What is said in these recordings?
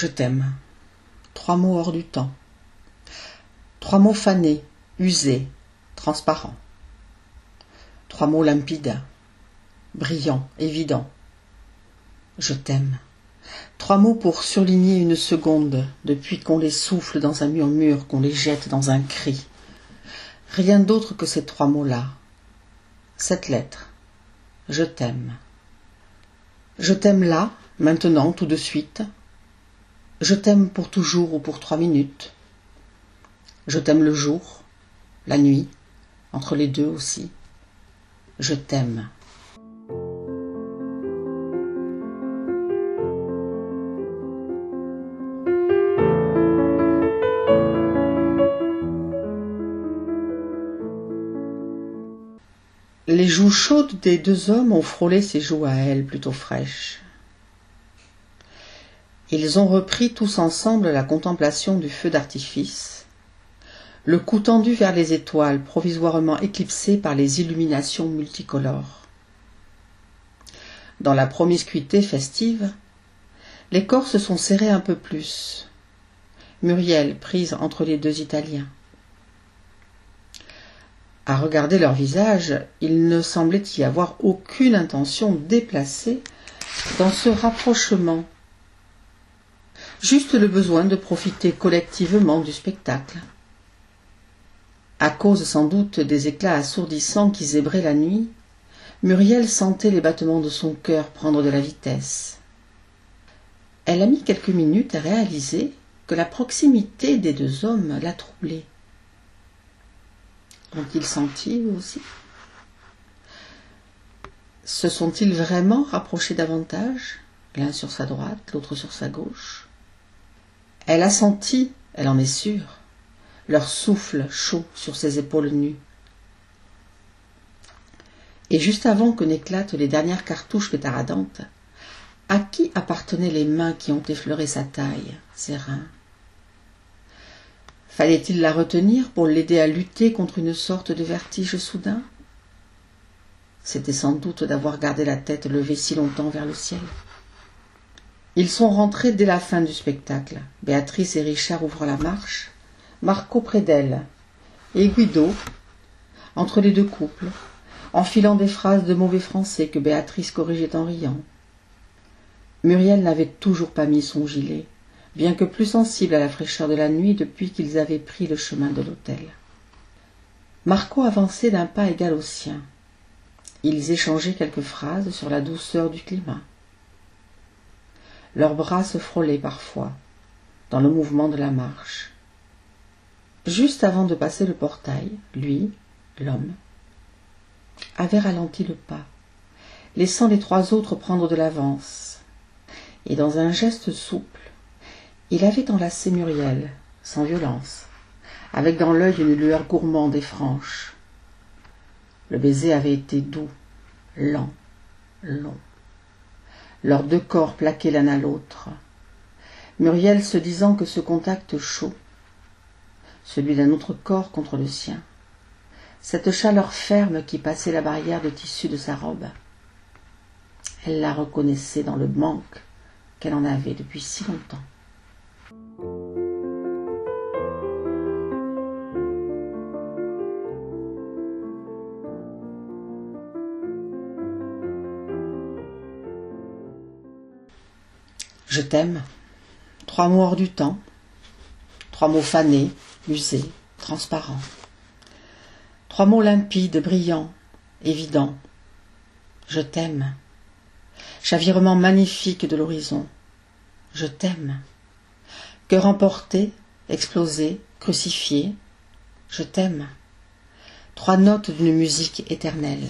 Je t'aime. 3 mots hors du temps. 3 mots fanés, usés, transparents. 3 mots limpides, brillants, évidents. Je t'aime. 3 mots pour surligner une seconde, depuis qu'on les souffle dans un murmure, qu'on les jette dans un cri. Rien d'autre que ces 3 mots-là. Cette lettre. Je t'aime. Je t'aime là, maintenant, tout de suite. Je t'aime pour toujours ou pour 3 minutes. Je t'aime le jour, la nuit, entre les deux aussi. Je t'aime. Les joues chaudes des 2 hommes ont frôlé ses joues à elle, plutôt fraîches. Ils ont repris tous ensemble la contemplation du feu d'artifice, le cou tendu vers les étoiles provisoirement éclipsées par les illuminations multicolores. Dans la promiscuité festive, les corps se sont serrés un peu plus, Muriel prise entre les 2 Italiens. À regarder leur visage, il ne semblait y avoir aucune intention déplacée dans ce rapprochement. Juste le besoin de profiter collectivement du spectacle. À cause sans doute des éclats assourdissants qui zébraient la nuit, Muriel sentait les battements de son cœur prendre de la vitesse. Elle a mis quelques minutes à réaliser que la proximité des 2 hommes l'a troublée. Ont-ils senti eux aussi? Se sont-ils vraiment rapprochés davantage, l'un sur sa droite, l'autre sur sa gauche? Elle a senti, elle en est sûre, leur souffle chaud sur ses épaules nues. Et juste avant que n'éclatent les dernières cartouches pétaradantes, à qui appartenaient les mains qui ont effleuré sa taille, ses reins? Fallait-il la retenir pour l'aider à lutter contre une sorte de vertige soudain? C'était sans doute d'avoir gardé la tête levée si longtemps vers le ciel. Ils sont rentrés dès la fin du spectacle. Béatrice et Richard ouvrent la marche, Marco près d'elle, et Guido, entre les 2 couples, enfilant des phrases de mauvais français que Béatrice corrigeait en riant. Muriel n'avait toujours pas mis son gilet, bien que plus sensible à la fraîcheur de la nuit depuis qu'ils avaient pris le chemin de l'hôtel. Marco avançait d'un pas égal au sien. Ils échangeaient quelques phrases sur la douceur du climat. Leurs bras se frôlaient parfois, dans le mouvement de la marche. Juste avant de passer le portail, lui, l'homme, avait ralenti le pas, laissant les 3 autres prendre de l'avance. Et dans un geste souple, il avait enlacé Muriel, sans violence, avec dans l'œil une lueur gourmande et franche. Le baiser avait été doux, lent, long. Leurs 2 corps plaqués l'un à l'autre. Muriel se disant que ce contact chaud, celui d'un autre corps contre le sien, cette chaleur ferme qui passait la barrière de tissu de sa robe, elle la reconnaissait dans le manque qu'elle en avait depuis si longtemps. Je t'aime. 3 mots hors du temps. 3 mots fanés, usés, transparents. 3 mots limpides, brillants, évidents. Je t'aime. Chavirement magnifique de l'horizon. Je t'aime. Cœur emporté, explosé, crucifié. Je t'aime. 3 notes d'une musique éternelle.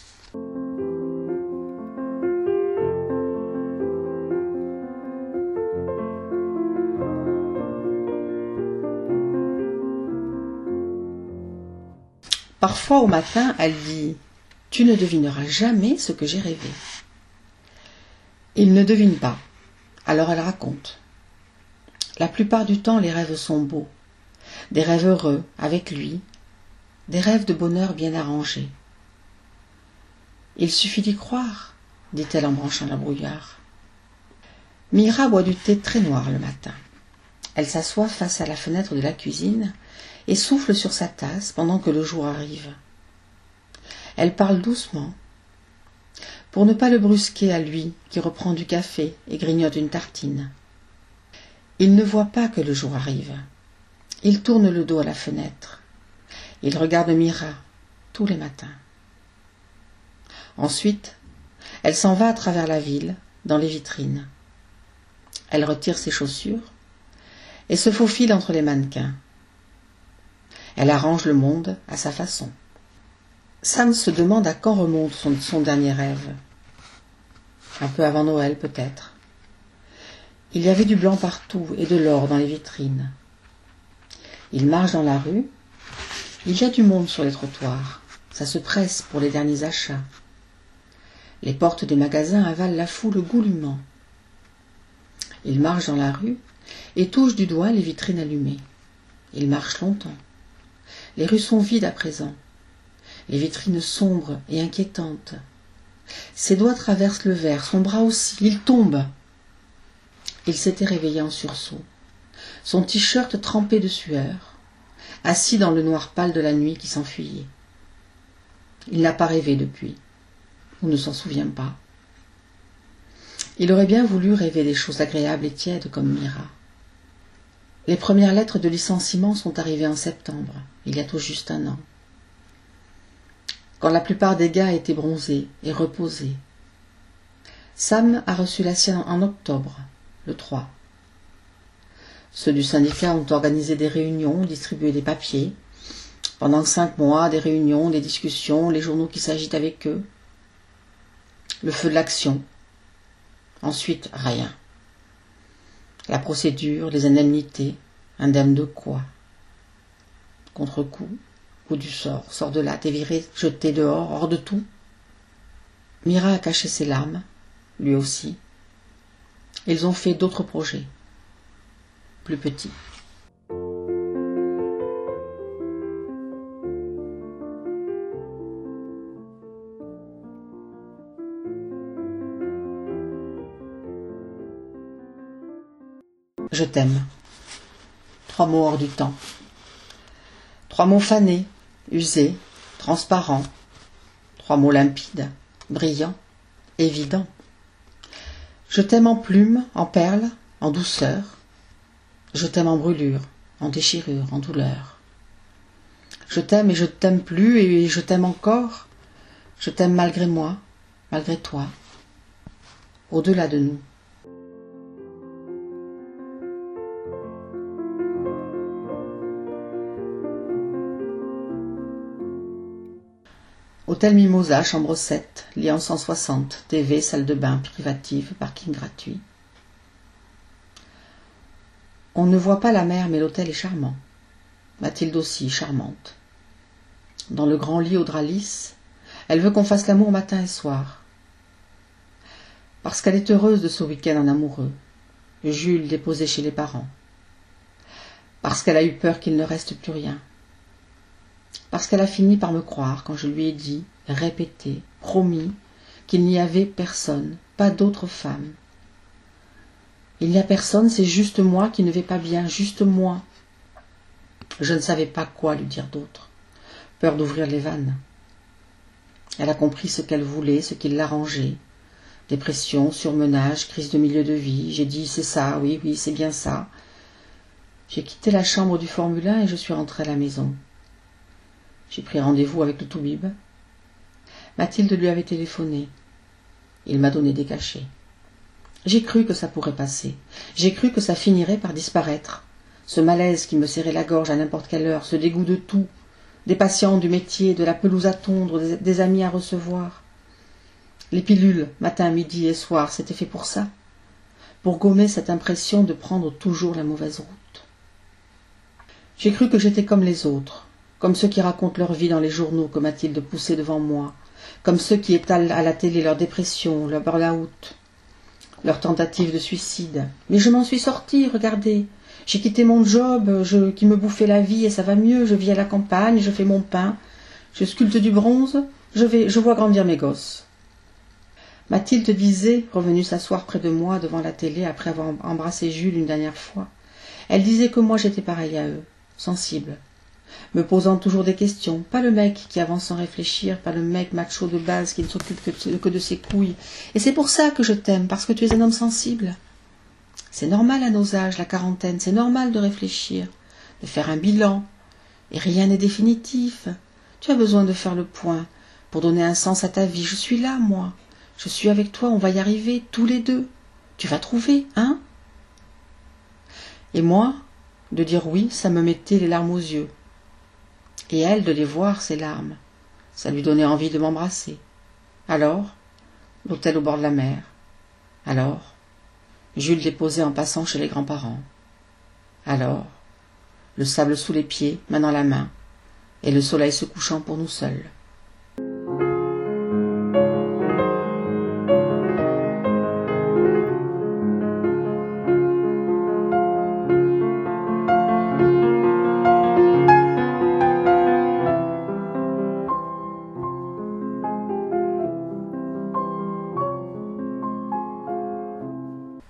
Parfois au matin, elle dit « Tu ne devineras jamais ce que j'ai rêvé ». Il ne devine pas, alors elle raconte. La plupart du temps, les rêves sont beaux, des rêves heureux avec lui, des rêves de bonheur bien arrangés. Il suffit d'y croire, dit-elle en branchant la brouillard. Mira boit du thé très noir le matin. Elle s'assoit face à la fenêtre de la cuisine et souffle sur sa tasse pendant que le jour arrive. Elle parle doucement, pour ne pas le brusquer à lui qui reprend du café et grignote une tartine. Il ne voit pas que le jour arrive. Il tourne le dos à la fenêtre. Il regarde Mira tous les matins. Ensuite, elle s'en va à travers la ville, dans les vitrines. Elle retire ses chaussures et se faufile entre les mannequins. Elle arrange le monde à sa façon. Sam se demande à quand remonte son dernier rêve. Un peu avant Noël, peut-être. Il y avait du blanc partout et de l'or dans les vitrines. Il marche dans la rue. Il y a du monde sur les trottoirs. Ça se presse pour les derniers achats. Les portes des magasins avalent la foule goulûment. Il marche dans la rue et touche du doigt les vitrines allumées. Il marche longtemps. Les rues sont vides à présent. Les vitrines sombres et inquiétantes. Ses doigts traversent le verre, son bras aussi. Il tombe. Il s'était réveillé en sursaut. Son t-shirt trempé de sueur, assis dans le noir pâle de la nuit qui s'enfuyait. Il n'a pas rêvé depuis. On ne s'en souvient pas. Il aurait bien voulu rêver des choses agréables et tièdes comme Mira. Les premières lettres de licenciement sont arrivées en septembre, il y a tout juste un an. Quand la plupart des gars étaient bronzés et reposés. Sam a reçu la sienne en octobre, le 3. Ceux du syndicat ont organisé des réunions, distribué des papiers. Pendant 5 mois, des réunions, des discussions, les journaux qui s'agitent avec eux. Le feu de l'action. Ensuite, rien. La procédure, les indemnités. Indemne de quoi? Contre-coup, coup du sort. Sors de là, t'es viré, jeté dehors, hors de tout. Mira a caché ses larmes, lui aussi. Ils ont fait d'autres projets, plus petits. Je t'aime. 3 mots hors du temps. 3 mots fanés, usés, transparents. 3 mots limpides, brillants, évidents. Je t'aime en plumes, en perles, en douceur. Je t'aime en brûlure, en déchirure, en douleur. Je t'aime et je t'aime plus et je t'aime encore. Je t'aime malgré moi, malgré toi, au-delà de nous. Hôtel Mimosa, chambre 7, lit en 160, TV, salle de bain, privative, parking gratuit. On ne voit pas la mer, mais l'hôtel est charmant. Mathilde aussi, charmante. Dans le grand lit au drap lisse, elle veut qu'on fasse l'amour matin et soir. Parce qu'elle est heureuse de ce week-end en amoureux. Jules déposé chez les parents. Parce qu'elle a eu peur qu'il ne reste plus rien. Parce qu'elle a fini par me croire quand je lui ai dit, répété, promis, qu'il n'y avait personne, pas d'autre femme. Il n'y a personne, c'est juste moi qui ne vais pas bien, juste moi. Je ne savais pas quoi lui dire d'autre. Peur d'ouvrir les vannes. Elle a compris ce qu'elle voulait, ce qui l'arrangeait. Dépression, surmenage, crise de milieu de vie. J'ai dit, c'est ça, oui, c'est bien ça. J'ai quitté la chambre du Formule 1 et je suis rentrée à la maison. J'ai pris rendez-vous avec le toubib. Mathilde lui avait téléphoné. Il m'a donné des cachets. J'ai cru que ça pourrait passer. J'ai cru que ça finirait par disparaître. Ce malaise qui me serrait la gorge à n'importe quelle heure, ce dégoût de tout, des patients, du métier, de la pelouse à tondre, des amis à recevoir. Les pilules, matin, midi et soir, c'était fait pour ça. Pour gommer cette impression de prendre toujours la mauvaise route. J'ai cru que j'étais comme les autres. Comme ceux qui racontent leur vie dans les journaux que Mathilde poussait devant moi, comme ceux qui étalent à la télé leur dépression, leur burn-out, leur tentative de suicide. Mais je m'en suis sortie, regardez. J'ai quitté mon job qui me bouffait la vie et ça va mieux. Je vis à la campagne, je fais mon pain, je sculpte du bronze, je vois grandir mes gosses. Mathilde disait, revenue s'asseoir près de moi devant la télé après avoir embrassé Jules une dernière fois, elle disait que moi j'étais pareil à eux, sensible, me posant toujours des questions, pas le mec qui avance sans réfléchir, pas le mec macho de base qui ne s'occupe que de ses couilles. Et c'est pour ça que je t'aime, parce que tu es un homme sensible. C'est normal à nos âges, la quarantaine, c'est normal de réfléchir, de faire un bilan. Et rien n'est définitif. Tu as besoin de faire le point pour donner un sens à ta vie. Je suis là, moi. Je suis avec toi, on va y arriver, tous les deux. Tu vas trouver, hein? Et moi, de dire oui, ça me mettait les larmes aux yeux. Et elle, de les voir, ses larmes. Ça lui donnait envie de m'embrasser. Alors, l'hôtel au bord de la mer. Alors, Jules déposé en passant chez les grands-parents. Alors, le sable sous les pieds, main dans la main, et le soleil se couchant pour nous seuls.